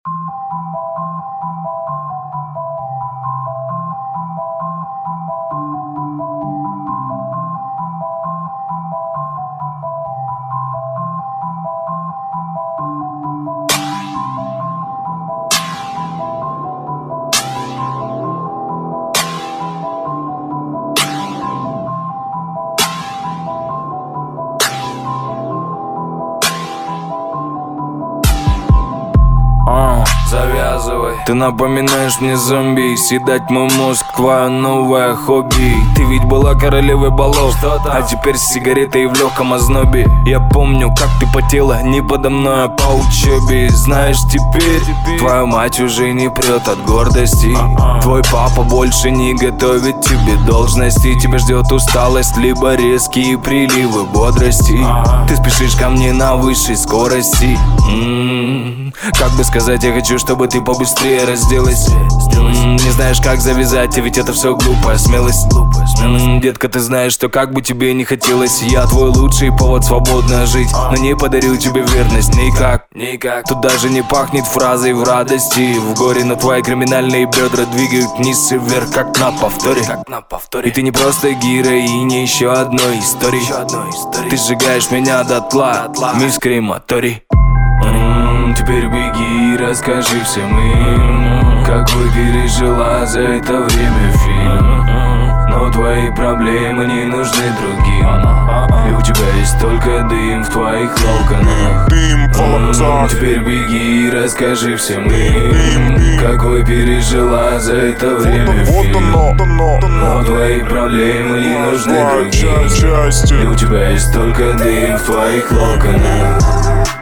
Завязывай. Ты напоминаешь мне зомби, съедать мой мозг, твое новое хобби. Ты ведь была королевой балов, а теперь с сигаретой в легком ознобе. Я помню, как ты потела не подо мной, а по учебе. Знаешь, теперь твоя мать уже не прет от гордости. Твой папа больше не готовит тебе должности. Тебя ждет усталость, либо резкие приливы бодрости. Ты спешишь ко мне на высшей скорости. Как бы сказать, я хочу, чтобы ты побыстрее разделась. Не знаешь, как завязать, ведь это все глупая смелость. Детка, ты знаешь, что как бы тебе не хотелось, я твой лучший повод свободно жить, но не подарю тебе верность никак. Тут даже не пахнет фразой в радости. В горе на твои криминальные бедра двигают вниз и вверх, как на повторе. И ты не просто героиня еще одной истории. Ты сжигаешь меня дотла, мисс Крематорий. Теперь беги и расскажи всем им, как вы пережила за это время фильм. Но твои проблемы не нужны другим, и у тебя есть только дым в твоих локонах. Теперь беги и расскажи всем им, как вы пережила за это время фильм. Но твои проблемы не нужны другим, и у тебя есть только дым в твоих локонах.